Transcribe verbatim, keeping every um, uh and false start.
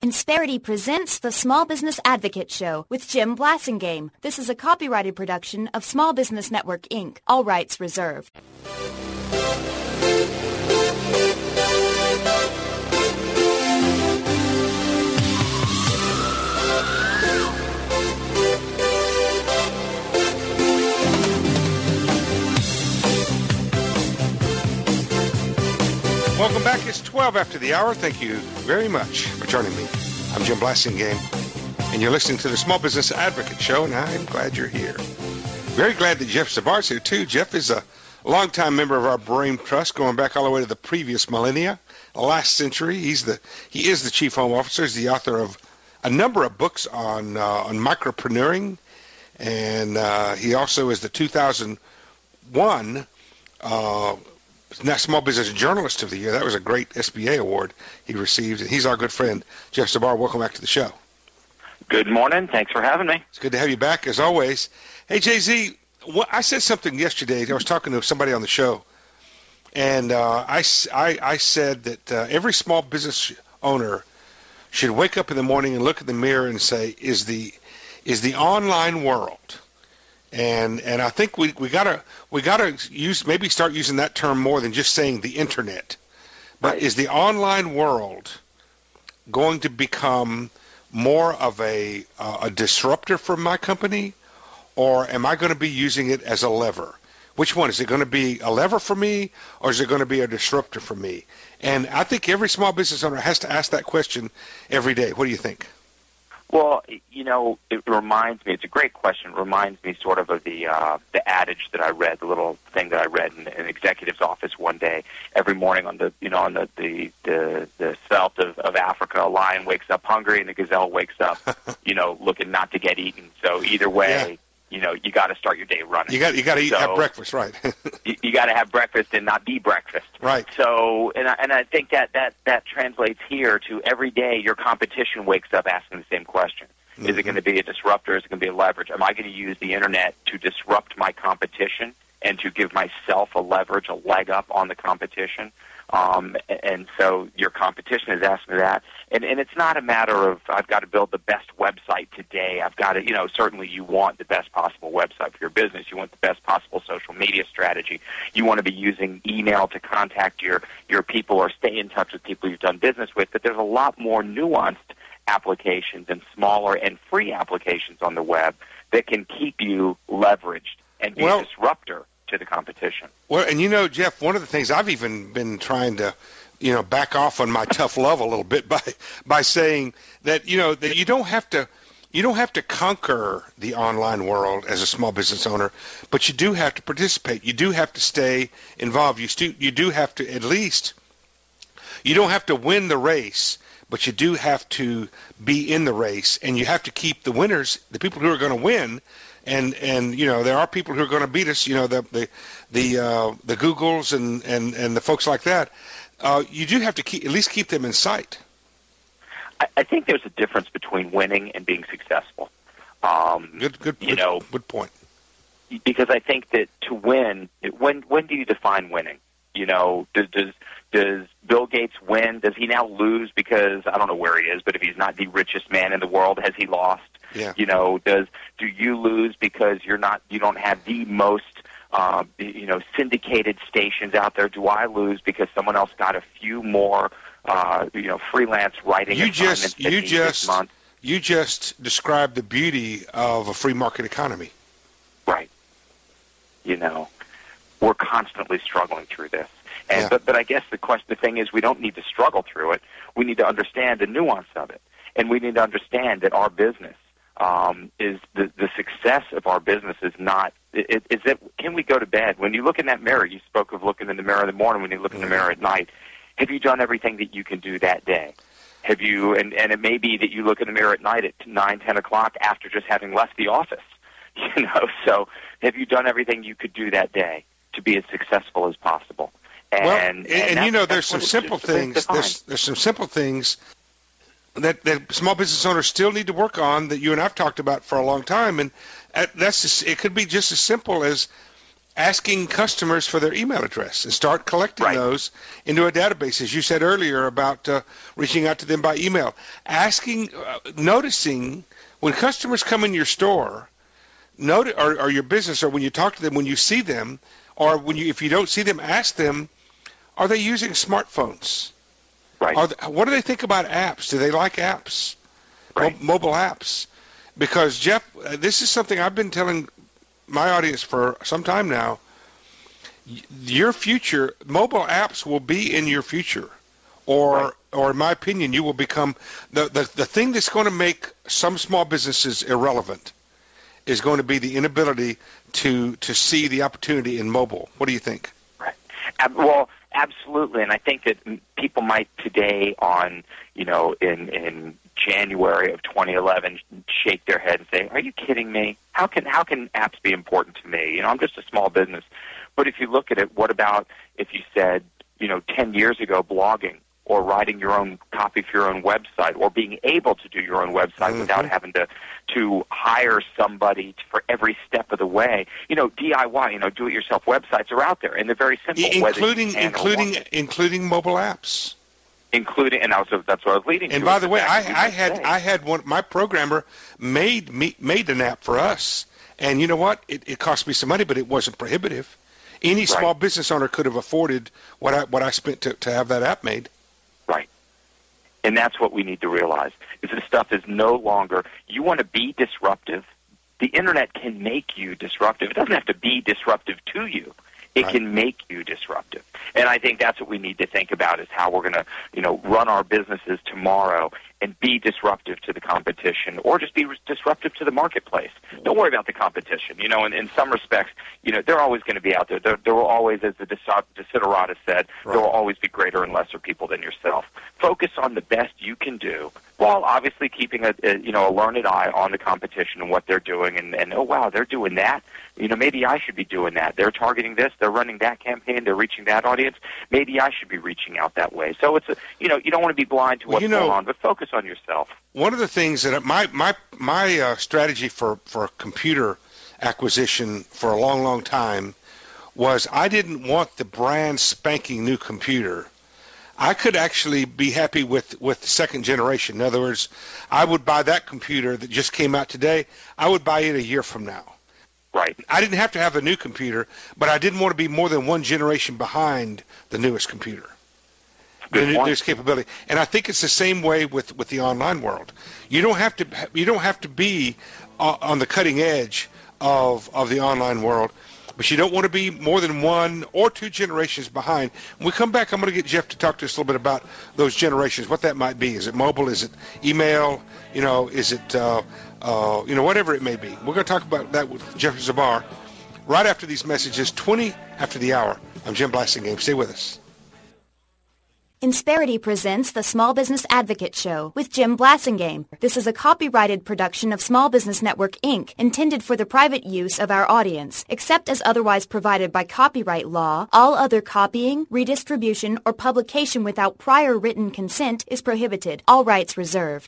Insperity presents the Small Business Advocate Show with Jim Blasingame. This is a copyrighted production of Small Business Network, Incorporated. All rights reserved. Welcome back. It's twelve after the hour. Thank you very much for joining me. I'm Jim Blasingame, and you're listening to the Small Business Advocate Show, and I'm glad you're here. Very glad that Jeff Zabar's here, too. Jeff is a longtime member of our Brain Trust, going back all the way to the previous millennia, the last century. He's the He is the Chief Home Officer. He's the author of a number of books on, uh, on micropreneuring, and uh, he also is the two thousand one uh Small Business Journalist of the Year. That was a great S B A award he received. And he's our good friend, Jeff Zabar. Welcome back to the show. Good morning. Thanks for having me. It's good to have you back, as always. Hey, J Z, I said something yesterday. I was talking to somebody on the show, and uh, I, I, I said that uh, every small business owner should wake up in the morning and look in the mirror and say, is the, is the online world... And and I think we we gotta we gotta use maybe start using that term more than just saying the internet. But right. Is the online world going to become more of a uh, a disruptor for my company, or am I going to be using it as a lever? Which one is it going to be? A lever for me, or is it going to be a disruptor for me? And I think every small business owner has to ask that question every day. What do you think? Well, you know, it reminds me, it's a great question. It reminds me sort of of the uh, the adage that I read, the little thing that I read in an executive's office one day. Every morning on the, you know, on the, the, the, the south of, of Africa, a lion wakes up hungry and the gazelle wakes up, you know, looking not to get eaten. So either way, yeah. You know, you got to start your day running. You got you got to eat, so, have breakfast, right? you you got to have breakfast and not be breakfast. Right. So, and I, and I think that, that, that translates here to every day your competition wakes up asking the same question. Mm-hmm. Is it going to be a disruptor? Is it going to be a leverage? Am I going to use the internet to disrupt my competition and to give myself a leverage, a leg up on the competition? Um, and so your competition is asking that. And, and it's not a matter of I've got to build the best website today. I've got to, you know, certainly you want the best possible website for your business. You want the best possible social media strategy. You want to be using email to contact your, your people or stay in touch with people you've done business with. But there's a lot more nuanced applications and smaller and free applications on the web that can keep you leveraged and be well, a disruptor to the competition. Well, and you know, Jeff, one of the things I've even been trying to, you know, back off on my tough love a little bit by by saying that, you know, that you don't have to you don't have to conquer the online world as a small business owner, but you do have to participate. You do have to stay involved. You stu- you do have to at least you don't have to win the race, but you do have to be in the race, and you have to keep the winners, the people who are going to win. And, and you know, there are people who are going to beat us, you know, the the the, uh, the Googles and, and, and the folks like that. Uh, you do have to keep, at least keep them in sight. I, I think there's a difference between winning and being successful. Um, good, good, you good, know, good point. Because I think that to win, when when do you define winning? You know, does does does Bill Gates win? Does he now lose because I don't know where he is, but if he's not the richest man in the world, has he lost? Yeah. You know, does do you lose because you're not you don't have the most uh, you know syndicated stations out there? Do I lose because someone else got a few more uh, you know freelance writing you assignments just that you he just this month? You just described the beauty of a free market economy. Right. You know, we're constantly struggling through this. And, yeah. but, but I guess the question, the thing is, we don't need to struggle through it. We need to understand the nuance of it, and we need to understand that our business um, is the the success of our business is not. It, is that can we go to bed when you look in that mirror? You spoke of looking in the mirror in the morning. When you look in the mirror at night, have you done everything that you can do that day? Have you? And, and it may be that you look in the mirror at night at nine, ten o'clock after just having left the office. You know, so have you done everything you could do that day to be as successful as possible? And, well, and, and, and you know, there's some simple just things. There's there's some simple things that that small business owners still need to work on that you and I've talked about for a long time, and that's just, it could be just as simple as asking customers for their email address and start collecting Right. those into a database, as you said earlier about uh, reaching out to them by email. Asking, uh, noticing when customers come in your store, note, or, or your business, or when you talk to them, when you see them, or when you, if you don't see them, ask them, are they using smartphones? Right. Are they, what do they think about apps? Do they like apps? Right. Mo- mobile apps? Because, Jeff, uh, this is something I've been telling my audience for some time now. Y- Your future, mobile apps will be in your future. Or, Right. or in my opinion, you will become, the, the, the thing that's going to make some small businesses irrelevant is going to be the inability to, to see the opportunity in mobile. What do you think? Right. Ab- well, absolutely, and I think that m- people might today on, you know, in in January of twenty eleven shake their head and say, "Are you kidding me? How can how can apps be important to me? You know, I'm just a small business." But if you look at it, what about if you said, you know, ten years ago, blogging or writing your own copy for your own website, or being able to do your own website Mhm. without having to to hire somebody for every step of the way. You know, D I Y, you know, do-it-yourself websites are out there, and they're very simple. I- whether you including can or including want. including mobile apps. including, and also that's what I was leading to. And by is the way, fact that we I, I might had say, I had one. My programmer made me made an app for us, and you know what? It, it cost me some money, but it wasn't prohibitive. Any Right. small business owner could have afforded what I what I spent to, to have that app made. right. And that's what we need to realize, is this stuff is no longer, you want to be disruptive, the Internet can make you disruptive. It doesn't have to be disruptive to you. It Right. can make you disruptive. And I think that's what we need to think about, is how we're going to, you know, run our businesses tomorrow and be disruptive to the competition, or just be disruptive to the marketplace. Don't worry about the competition. You know, in, in some respects, you know, they're always going to be out there. There, there will always, as the Desi- Desiderata said, Right. there will always be greater and lesser people than yourself. Focus on the best you can do, while obviously keeping a, a you know a learned eye on the competition and what they're doing. And, and oh wow, they're doing that. You know, maybe I should be doing that. They're targeting this. They're running that campaign. They're reaching that audience. Maybe I should be reaching out that way. So it's a, you know, you don't want to be blind to Well, what's you know, going on, but focus on yourself. One of the things that my my my uh, strategy for for computer acquisition for a long long time was, I didn't want the brand spanking new computer. I could actually be happy with, with the second generation. In other words, I would buy that computer that just came out today. I would buy it a year from now. Right. I didn't have to have a new computer, but I didn't want to be more than one generation behind the newest computer. Good The point. newest capability. And I think it's the same way with, with the online world. You don't have to you don't have to be uh, on the cutting edge of of the online world, but you don't want to be more than one or two generations behind. When we come back, I'm going to get Jeff to talk to us a little bit about those generations, what that might be. Is it mobile? Is it email? You know, is it, uh, uh, you know, whatever it may be. We're going to talk about that with Jeff Zabar right after these messages, twenty after the hour. I'm Jim Blasingame. Stay with us. Insperity presents the Small Business Advocate Show with Jim Blasingame. This is a copyrighted production of Small Business Network, Incorporated, intended for the private use of our audience. Except as otherwise provided by copyright law, all other copying, redistribution, or publication without prior written consent is prohibited. All rights reserved.